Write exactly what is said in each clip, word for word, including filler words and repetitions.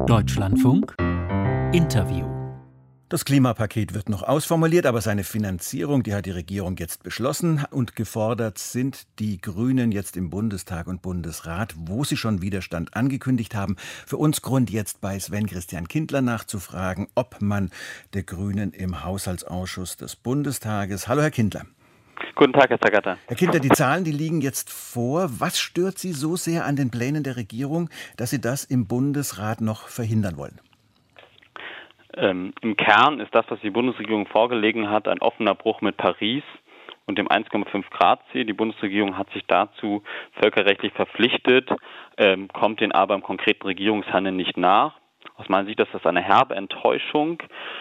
Deutschlandfunk Interview. Das Klimapaket wird noch ausformuliert, aber seine Finanzierung, die hat die Regierung jetzt beschlossen, und gefordert sind die Grünen jetzt im Bundestag und Bundesrat, wo sie schon Widerstand angekündigt haben. Für uns Grund jetzt bei Sven Christian Kindler nachzufragen, Obmann der Grünen im Haushaltsausschuss des Bundestages. Hallo Herr Kindler. Guten Tag, Herr Zagatta. Herr Kindler, die Zahlen, die liegen jetzt vor. Was stört Sie so sehr an den Plänen der Regierung, dass Sie das im Bundesrat noch verhindern wollen? Ähm, Im Kern ist das, was die Bundesregierung vorgelegt hat, ein offener Bruch mit Paris und dem eins Komma fünf Grad Ziel. Die Bundesregierung hat sich dazu völkerrechtlich verpflichtet, ähm, kommt den aber im konkreten Regierungshandeln nicht nach. Aus meiner Sicht ist das eine herbe Enttäuschung.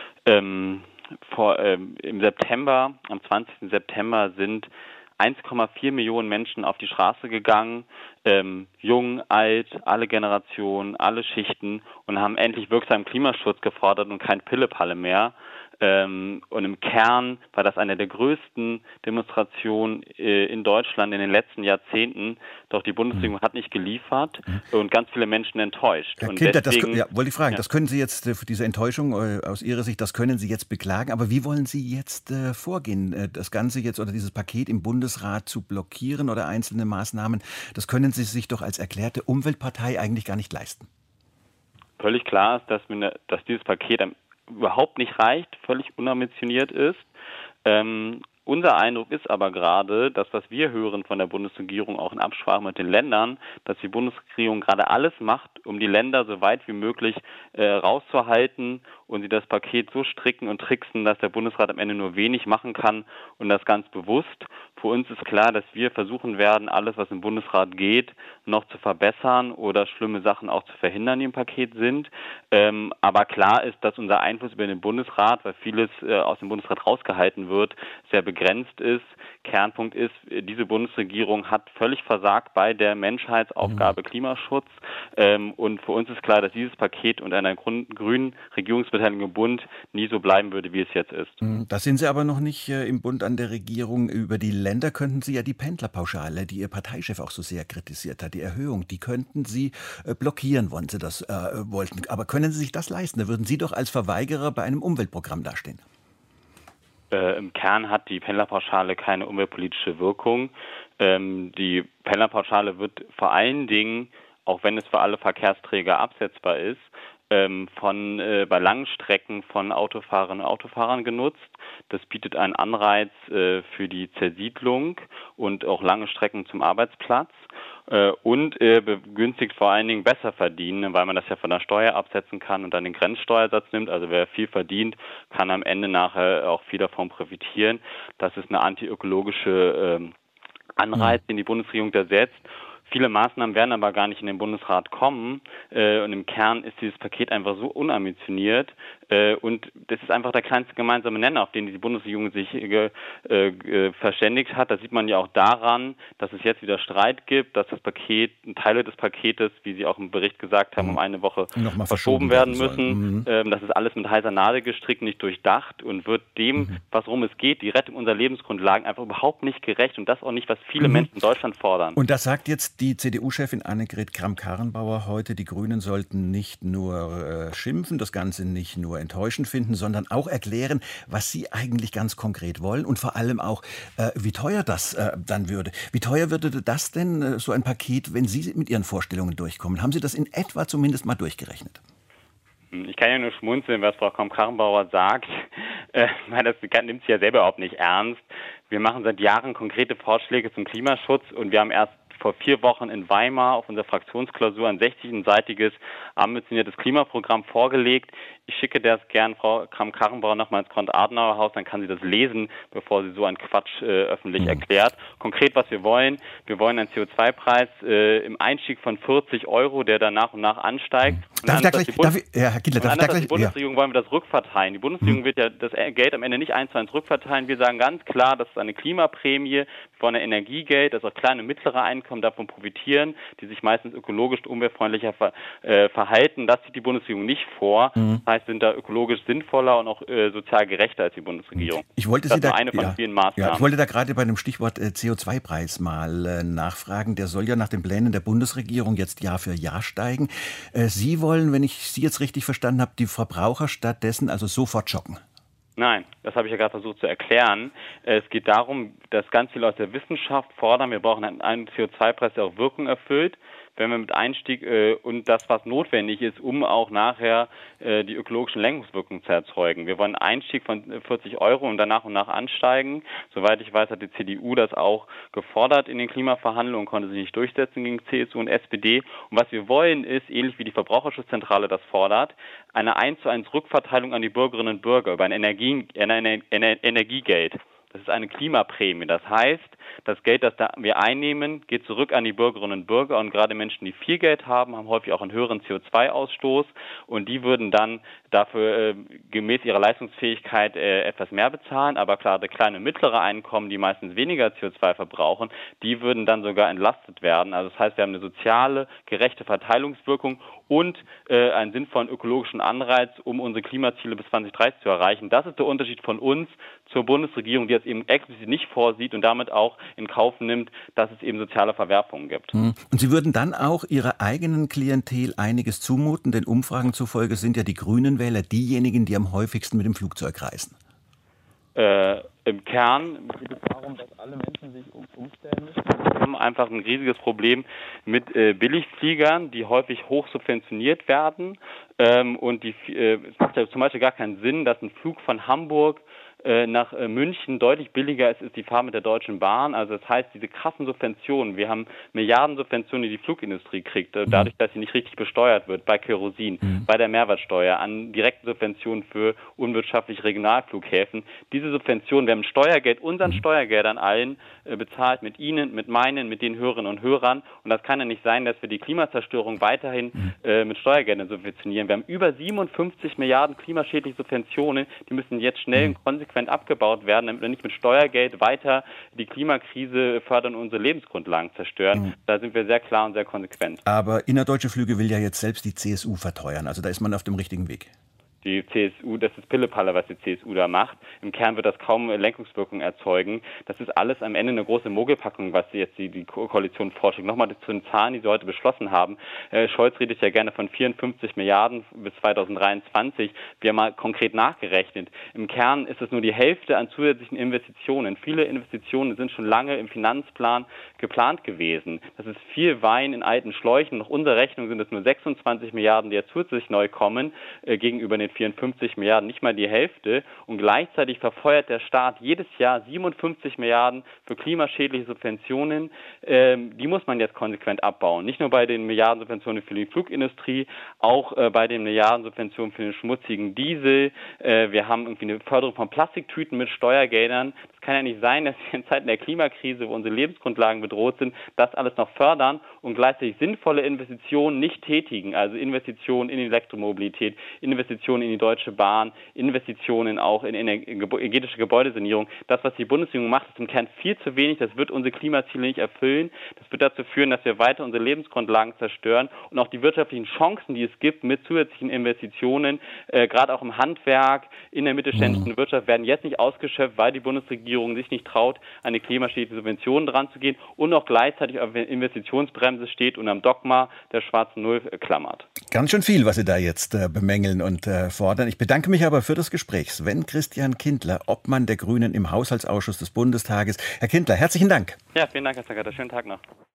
Ähm, vor, ähm, Im September, am zwanzigsten September sind eins Komma vier Millionen Menschen auf die Straße gegangen, ähm, jung, alt, alle Generationen, alle Schichten, und haben endlich wirksamen Klimaschutz gefordert und kein Pillepalle mehr. Ähm, und im Kern war das eine der größten Demonstrationen äh, in Deutschland in den letzten Jahrzehnten. Doch die Bundesregierung mhm. hat nicht geliefert mhm. und ganz viele Menschen enttäuscht. Herr und Kindler, deswegen, das, ja, wollte ich fragen, ja. das können Sie jetzt, äh, für diese Enttäuschung äh, aus Ihrer Sicht, das können Sie jetzt beklagen. Aber wie wollen Sie jetzt äh, vorgehen, äh, das Ganze jetzt oder dieses Paket im Bundesrat zu blockieren oder einzelne Maßnahmen? Das können Sie sich doch als erklärte Umweltpartei eigentlich gar nicht leisten. Völlig klar ist, dass, wir, dass dieses Paket überhaupt nicht reicht, völlig unambitioniert ist. Ähm, unser Eindruck ist aber gerade, dass was wir hören von der Bundesregierung, auch in Absprache mit den Ländern, dass die Bundesregierung gerade alles macht, um die Länder so weit wie möglich äh, rauszuhalten und sie das Paket so stricken und tricksen, dass der Bundesrat am Ende nur wenig machen kann, und das ganz bewusst. Für uns ist klar, dass wir versuchen werden, alles, was im Bundesrat geht, noch zu verbessern oder schlimme Sachen auch zu verhindern, die im Paket sind. Ähm, aber klar ist, dass unser Einfluss über den Bundesrat, weil vieles äh, aus dem Bundesrat rausgehalten wird, sehr begrenzt ist. Kernpunkt ist, diese Bundesregierung hat völlig versagt bei der Menschheitsaufgabe mhm. Klimaschutz. Ähm, und für uns ist klar, dass dieses Paket unter einer grünen Regierungsbeteiligung im Bund nie so bleiben würde, wie es jetzt ist. Da sind Sie aber noch nicht äh, im Bund an der Regierung. Über die Länder könnten Sie ja die Pendlerpauschale, die Ihr Parteichef auch so sehr kritisiert hat, die Erhöhung, die könnten Sie äh, blockieren, wollen Sie das äh, wollten. Aber können Sie sich das leisten? Da würden Sie doch als Verweigerer bei einem Umweltprogramm dastehen. Äh, Im Kern hat die Pendlerpauschale keine umweltpolitische Wirkung. Ähm, die Pendlerpauschale wird vor allen Dingen, auch wenn es für alle Verkehrsträger absetzbar ist, ähm, von äh, bei langen Strecken von Autofahrerinnen und Autofahrern genutzt. Das bietet einen Anreiz äh, für die Zersiedlung und auch lange Strecken zum Arbeitsplatz. Äh, und äh, begünstigt vor allen Dingen besser verdienen, weil man das ja von der Steuer absetzen kann und dann den Grenzsteuersatz nimmt. Also wer viel verdient, kann am Ende nachher auch viel davon profitieren. Das ist eine antiökologische äh, Anreiz, den die Bundesregierung da setzt. Viele Maßnahmen werden aber gar nicht in den Bundesrat kommen, äh, und im Kern ist dieses Paket einfach so unambitioniert, äh, und das ist einfach der kleinste gemeinsame Nenner, auf den die Bundesregierung sich äh, äh, verständigt hat. Das sieht man ja auch daran, dass es jetzt wieder Streit gibt, dass das Paket, Teile des Paketes, wie Sie auch im Bericht gesagt haben, um eine Woche Nochmal verschoben werden müssen. Mhm. Ähm, das ist alles mit heißer Nadel gestrickt, nicht durchdacht und wird dem, mhm. was worum es geht, die Rettung unserer Lebensgrundlagen, einfach überhaupt nicht gerecht, und das auch nicht, was viele mhm. Menschen in Deutschland fordern. Und das sagt jetzt die C D U-Chefin Annegret Kramp-Karrenbauer heute, die Grünen sollten nicht nur äh, schimpfen, das Ganze nicht nur enttäuschend finden, sondern auch erklären, was sie eigentlich ganz konkret wollen und vor allem auch, äh, wie teuer das äh, dann würde. Wie teuer würde das denn, äh, so ein Paket, wenn Sie mit Ihren Vorstellungen durchkommen? Haben Sie das in etwa zumindest mal durchgerechnet? Ich kann ja nur schmunzeln, was Frau Kramp-Karrenbauer sagt, äh, weil das nimmt sie ja selber überhaupt nicht ernst. Wir machen seit Jahren konkrete Vorschläge zum Klimaschutz, und wir haben erst vor vier Wochen in Weimar auf unserer Fraktionsklausur ein sechzig-seitiges ambitioniertes Klimaprogramm vorgelegt. Ich schicke das gern Frau Kramp-Karrenbauer nochmal ins Konrad-Adenauer-Haus, dann kann sie das lesen, bevor sie so einen Quatsch äh, öffentlich mhm. erklärt. Konkret, was wir wollen: Wir wollen einen C O zwei Preis äh, im Einstieg von vierzig Euro, der dann nach und nach ansteigt. Und darf ich da gleich, Bund- darf ich, ja, Herr Kindler, darf ich da gleich, die Bundesregierung ja. wollen wir das rückverteilen. Die Bundesregierung mhm. wird ja das Geld am Ende nicht eins zu eins rückverteilen. Wir sagen ganz klar, das ist eine Klimaprämie, wir wollen ein Energiegeld, das auch kleine und mittlere Einkommen Einkommen davon profitieren, die sich meistens ökologisch und umweltfreundlicher ver, äh, verhalten. Das sieht die Bundesregierung nicht vor. Mhm. Das heißt, sind da ökologisch sinnvoller und auch äh, sozial gerechter als die Bundesregierung. Ich wollte das Sie da, ist eine von ja, vielen Maßnahmen. Ja, ich wollte da gerade bei dem Stichwort äh, C O zwei Preis mal äh, nachfragen. Der soll ja nach den Plänen der Bundesregierung jetzt Jahr für Jahr steigen. Äh, Sie wollen, wenn ich Sie jetzt richtig verstanden habe, die Verbraucher stattdessen also sofort schocken. Nein, das habe ich ja gerade versucht zu erklären. Es geht darum, dass ganz viele aus der Wissenschaft fordern, wir brauchen einen C O zwei Preis, der auch Wirkung erfüllt. Wenn wir mit Einstieg äh, und das, was notwendig ist, um auch nachher äh, die ökologischen Lenkungswirkungen zu erzeugen. Wir wollen einen Einstieg von vierzig Euro und dann nach und nach ansteigen. Soweit ich weiß, hat die C D U das auch gefordert in den Klimaverhandlungen und konnte sich nicht durchsetzen gegen C S U und S P D. Und was wir wollen ist, ähnlich wie die Verbraucherschutzzentrale das fordert, eine eins zu eins Rückverteilung an die Bürgerinnen und Bürger über ein Energie, Ener, Ener, Energiegeld. Das ist eine Klimaprämie. Das heißt, das Geld, das wir einnehmen, geht zurück an die Bürgerinnen und Bürger. Und gerade Menschen, die viel Geld haben, haben häufig auch einen höheren C O zwei Ausstoß. Und die würden dann dafür äh, gemäß ihrer Leistungsfähigkeit äh, etwas mehr bezahlen. Aber klar, die kleine und mittlere Einkommen, die meistens weniger C O zwei verbrauchen, die würden dann sogar entlastet werden. Also das heißt, wir haben eine soziale, gerechte Verteilungswirkung und äh, einen sinnvollen ökologischen Anreiz, um unsere Klimaziele bis zwanzig dreißig zu erreichen. Das ist der Unterschied von uns zur Bundesregierung, die das eben explizit nicht vorsieht und damit auch in Kauf nimmt, dass es eben soziale Verwerfungen gibt. Und Sie würden dann auch Ihrer eigenen Klientel einiges zumuten, denn Umfragen zufolge sind ja die Grünen Wähler diejenigen, die am häufigsten mit dem Flugzeug reisen. Äh, Im Kern geht es darum, dass alle Menschen sich um, umstellen müssen. Wir haben einfach ein riesiges Problem mit äh, Billigfliegern, die häufig hoch subventioniert werden. Ähm, und die, äh, es macht ja zum Beispiel gar keinen Sinn, dass ein Flug von Hamburg nach München deutlich billiger ist, ist die Fahrt mit der Deutschen Bahn. Also das heißt, diese krassen Subventionen, wir haben Milliardensubventionen, die die Flugindustrie kriegt, dadurch, dass sie nicht richtig besteuert wird, bei Kerosin, mhm. bei der Mehrwertsteuer, an direkten Subventionen für unwirtschaftliche Regionalflughäfen. Diese Subventionen, wir haben Steuergeld, unseren mhm. Steuergeldern allen äh, bezahlt, mit Ihnen, mit meinen, mit den Hörerinnen und Hörern. Und das kann ja nicht sein, dass wir die Klimazerstörung weiterhin mhm. äh, mit Steuergeldern subventionieren. Wir haben über siebenundfünfzig Milliarden klimaschädliche Subventionen, die müssen jetzt schnell und konsequent abgebaut werden, damit wir nicht mit Steuergeld weiter die Klimakrise fördern und unsere Lebensgrundlagen zerstören. Mhm. Da sind wir sehr klar und sehr konsequent. Aber Innerdeutsche Flüge will ja jetzt selbst die C S U verteuern. Also da ist man auf dem richtigen Weg. Die C S U, das ist Pillepalle, was die C S U da macht. Im Kern wird das kaum Lenkungswirkung erzeugen. Das ist alles am Ende eine große Mogelpackung, was jetzt die, die Koalition vorschlägt. Nochmal zu den Zahlen, die sie heute beschlossen haben. Äh, Scholz redet ja gerne von vierundfünfzig Milliarden bis zweitausenddreiundzwanzig. Wir haben mal konkret nachgerechnet. Im Kern ist es nur die Hälfte an zusätzlichen Investitionen. Viele Investitionen sind schon lange im Finanzplan geplant gewesen. Das ist viel Wein in alten Schläuchen. Nach unserer Rechnung sind es nur sechsundzwanzig Milliarden, die jetzt zusätzlich neu kommen, äh, gegenüber den vierundfünfzig Milliarden, nicht mal die Hälfte. Und gleichzeitig verfeuert der Staat jedes Jahr siebenundfünfzig Milliarden für klimaschädliche Subventionen. Ähm, die muss man jetzt konsequent abbauen. Nicht nur bei den Milliardensubventionen für die Flugindustrie, auch äh, bei den Milliardensubventionen für den schmutzigen Diesel. Äh, wir haben irgendwie eine Förderung von Plastiktüten mit Steuergeldern. Das kann ja nicht sein, dass wir in Zeiten der Klimakrise, wo unsere Lebensgrundlagen bedroht sind, das alles noch fördern und gleichzeitig sinnvolle Investitionen nicht tätigen. Also Investitionen in Elektromobilität, Investitionen in die Deutsche Bahn, Investitionen auch in energetische Gebäudesanierung. Das, was die Bundesregierung macht, ist im Kern viel zu wenig. Das wird unsere Klimaziele nicht erfüllen. Das wird dazu führen, dass wir weiter unsere Lebensgrundlagen zerstören und auch die wirtschaftlichen Chancen, die es gibt mit zusätzlichen Investitionen, äh, gerade auch im Handwerk, in der mittelständischen mhm. Wirtschaft, werden jetzt nicht ausgeschöpft, weil die Bundesregierung sich nicht traut, an die klimaschädliche Subventionen dran zu gehen und auch gleichzeitig auf der Investitionsbremse steht und am Dogma der schwarzen Null äh, klammert. Ganz schön viel, was Sie da jetzt äh, bemängeln und äh, fordern. Ich bedanke mich aber für das Gespräch. Sven Christian Kindler, Obmann der Grünen im Haushaltsausschuss des Bundestages. Herr Kindler, herzlichen Dank. Ja, vielen Dank, Herr Zackert. Schönen Tag noch.